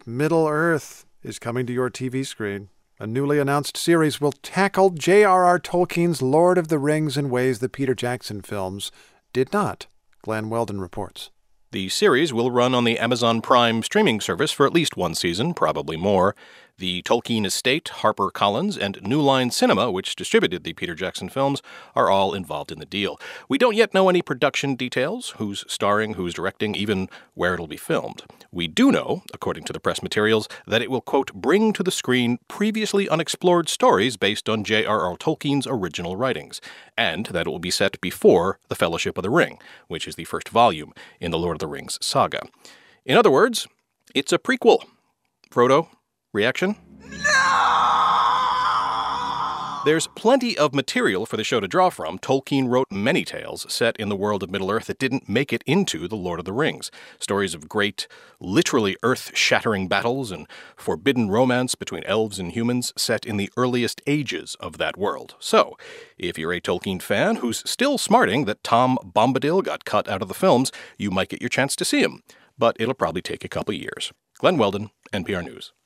Middle-earth is coming to your TV screen. A newly announced series will tackle J.R.R. Tolkien's Lord of the Rings in ways the Peter Jackson films did not. Glenn Weldon reports. The series will run on the Amazon Prime streaming service for at least one season, probably more. The Tolkien Estate, HarperCollins, and New Line Cinema, which distributed the Peter Jackson films, are all involved in the deal. We don't yet know any production details, who's starring, who's directing, even where it'll be filmed. We do know, according to the press materials, that it will, quote, bring to the screen previously unexplored stories based on J.R.R. Tolkien's original writings, and that it will be set before The Fellowship of the Ring, which is the first volume in the Lord of the Rings saga. In other words, it's a prequel. Frodo, reaction? There's plenty of material for the show to draw from. Tolkien wrote many tales set in the world of Middle-earth that didn't make it into The Lord of the Rings. Stories of great, literally earth-shattering battles and forbidden romance between elves and humans set in the earliest ages of that world. So, if you're a Tolkien fan who's still smarting that Tom Bombadil got cut out of the films, you might get your chance to see him. But it'll probably take a couple years. Glenn Weldon, NPR News.